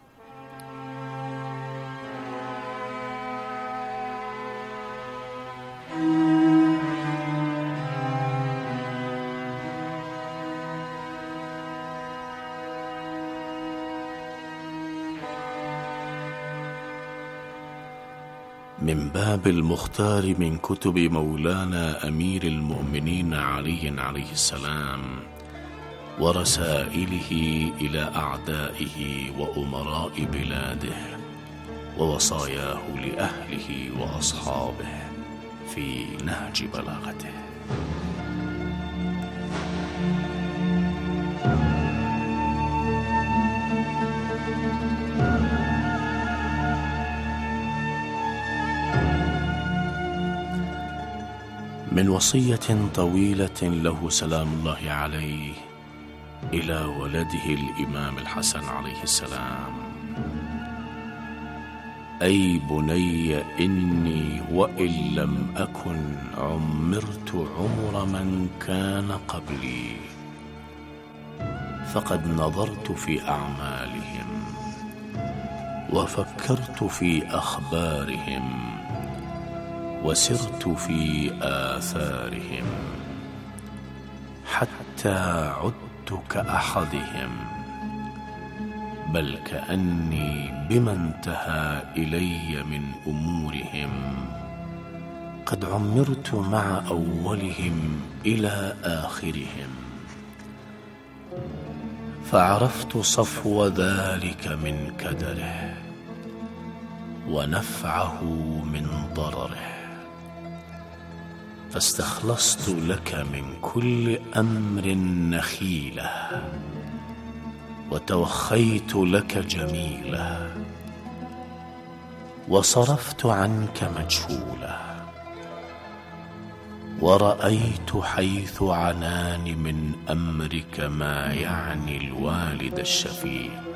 من باب المختار من كتب مولانا أمير المؤمنين علي عليه السلام ورسائله إلى أعدائه وأمراء بلاده ووصاياه لأهله وأصحابه في نهج بلاغته. من وصية طويلة له سلام الله عليه إلى ولده الإمام الحسن عليه السلام: أي بني إني وإن لم أكن عمرت عمر من كان قبلي فقد نظرت في أعمالهم وفكرت في أخبارهم وسرت في آثارهم حتى عدت كأحدهم، بل كأني بما انتهى إلي من أمورهم قد عمرت مع أولهم إلى آخرهم، فعرفت صفو ذلك من كدره ونفعه من ضرره، فاستخلصت لك من كل أمر نخيلة وتوخيت لك جميلة وصرفت عنك مجهولة، ورأيت حيث عناني من أمرك ما يعني الوالد الشفيق،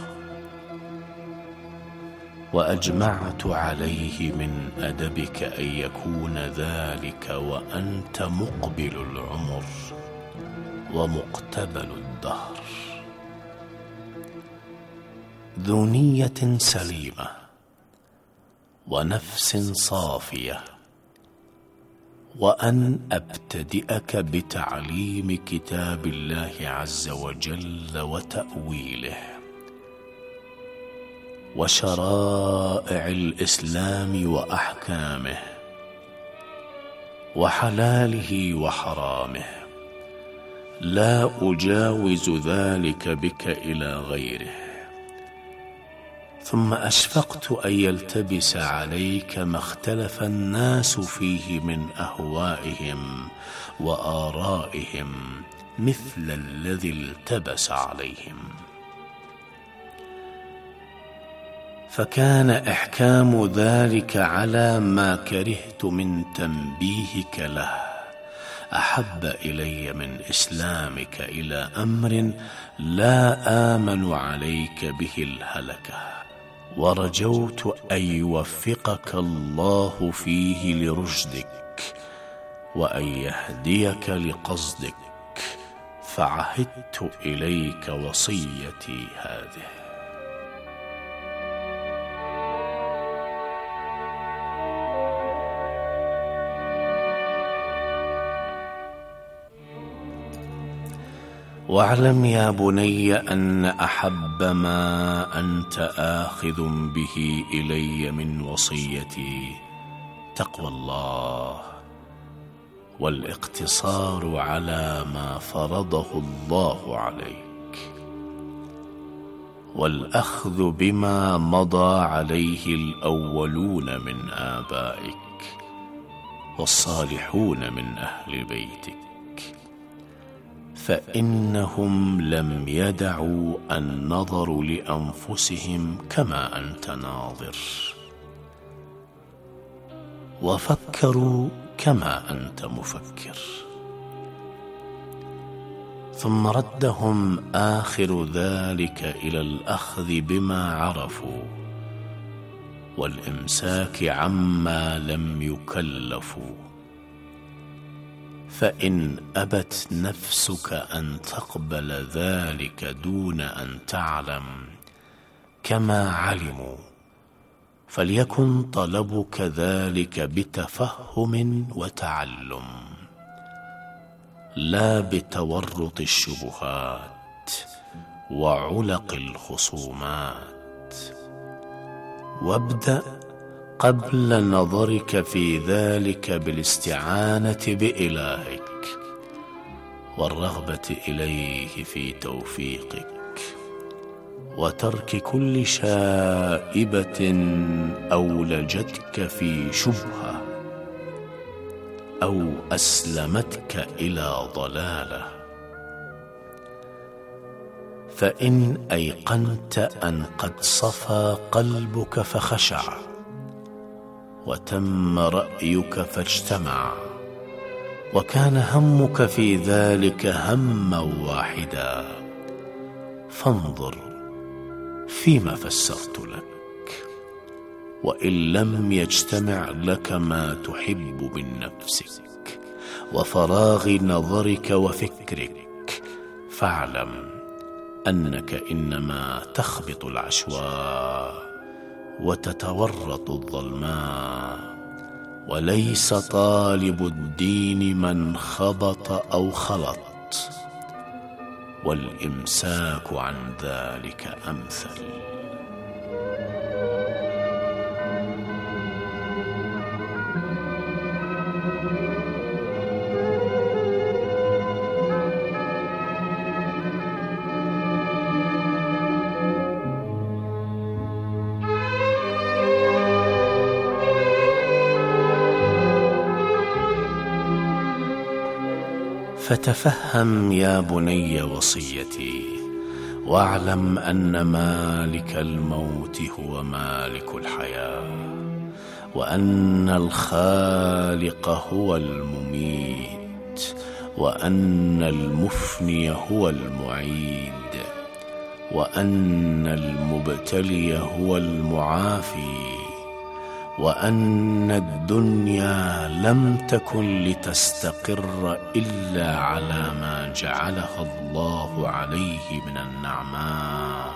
وأجمعت عليه من أدبك أن يكون ذلك وأنت مقبل العمر ومقتبل الدهر، ذو نية سليمة ونفس صافية، وأن أبتدئك بتعليم كتاب الله عز وجل وتأويله وشرائع الإسلام وأحكامه وحلاله وحرامه، لا أجاوز ذلك بك إلى غيره. ثم أشفقت أن يلتبس عليك ما اختلف الناس فيه من أهوائهم وآرائهم مثل الذي التبس عليهم، فكان إحكام ذلك على ما كرهت من تنبيهك له أحب إلي من إسلامك إلى أمر لا آمن عليك به الهلكة، ورجوت أن يوفقك الله فيه لرشدك وأن يهديك لقصدك، فعهدت إليك وصيتي هذه. واعلم يا بني أن أحب ما أنت آخذ به إلي من وصيتي تقوى الله والاقتصار على ما فرضه الله عليك، والأخذ بما مضى عليه الأولون من آبائك والصالحون من أهل بيتك، فإنهم لم يدعوا النظر لأنفسهم كما أنت ناظر، وفكروا كما أنت مفكر، ثم ردهم آخر ذلك إلى الأخذ بما عرفوا والإمساك عما لم يكلفوا. فإن أبت نفسك أن تقبل ذلك دون أن تعلم كما علموا، فليكن طلبك ذلك بتفهم وتعلم لا بتورط الشبهات وعلق الخصومات، وابدأ قبل نظرك في ذلك بالاستعانة بإلهك والرغبة إليه في توفيقك، وترك كل شائبة أولجتك في شبهة أو أسلمتك إلى ضلالة. فإن أيقنت أن قد صفى قلبك فخشع وتم رأيك فاجتمع، وكان همك في ذلك هما واحدا، فانظر فيما فسرت لك، وإن لم يجتمع لك ما تحب من نفسك وفراغ نظرك وفكرك، فاعلم أنك إنما تخبط العشواء وتتورط الظلماء، وليس طالب الدين من خبط أو خلط، والإمساك عن ذلك أمثل. فتفهم يا بني وصيتي، واعلم أن مالك الموت هو مالك الحياة، وأن الخالق هو المميت، وأن المفني هو المعيد، وأن المبتلي هو المعافي، وأن الدنيا لم تكن لتستقر إلا على ما جعلها الله عليه من النعماء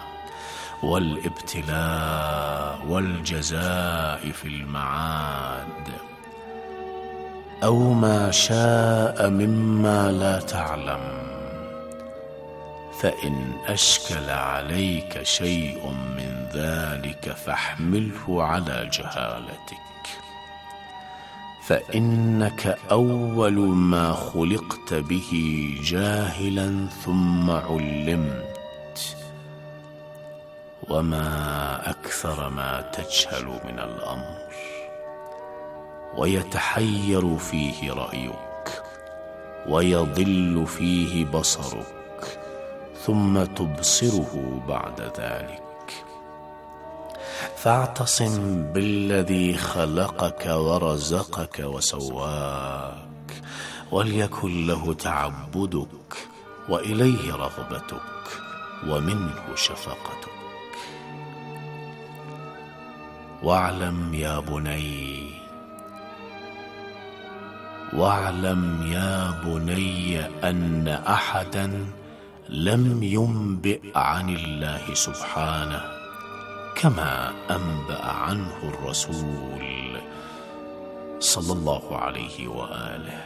والابتلاء والجزاء في المعاد، أو ما شاء مما لا تعلم. فإن أشكل عليك شيء من ذلك فاحمله على جهالتك، فإنك أول ما خلقت به جاهلا ثم علمت، وما أكثر ما تجهل من الأمر ويتحير فيه رأيك ويضل فيه بصرك، ثم تبصره بعد ذلك. فاعتصم بالذي خلقك ورزقك وسواك، وليكن له تعبدك وإليه رغبتك ومنه شفقتك. واعلم يا بني واعلم يا بني أن أحدا لم ينبئ عن الله سبحانه كما أنبأ عنه الرسول صلى الله عليه وآله،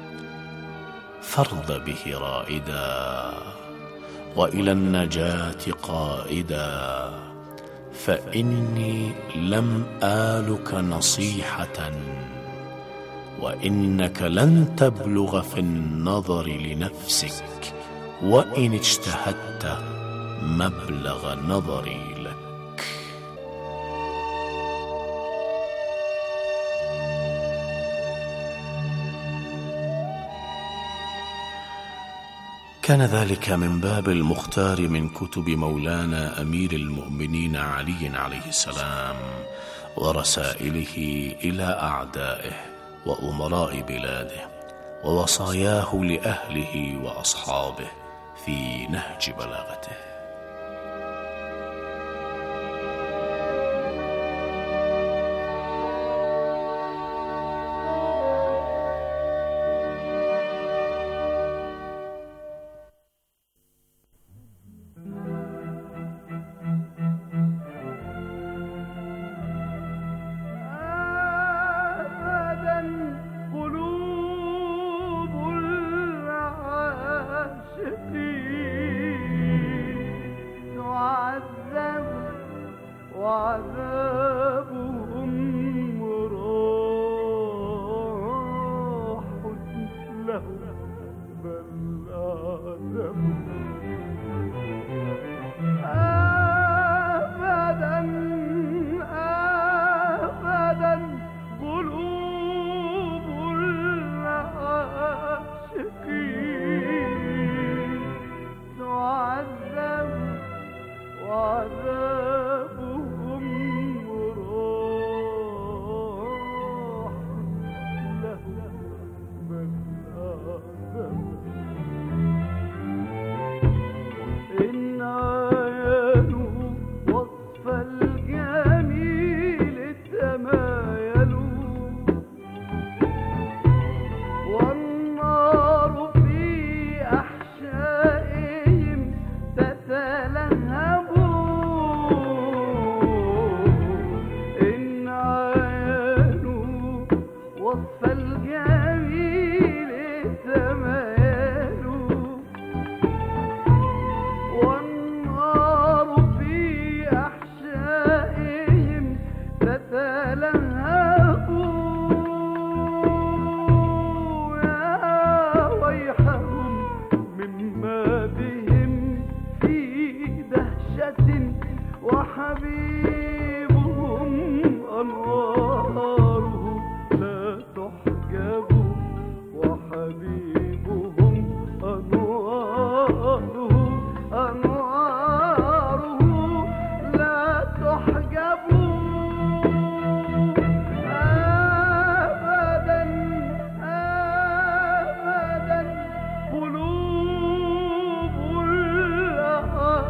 فارض به رائدا وإلى النجاة قائدا، فإني لم آلك نصيحة، وإنك لن تبلغ في النظر لنفسك وإن اجتهدت مبلغ نظري لك. كان ذلك من باب المختار من كتب مولانا أمير المؤمنين علي عليه السلام ورسائله إلى أعدائه وأمراء بلاده، ووصاياه لأهله وأصحابه في نهج بلاغته. وحبيبهم أنوار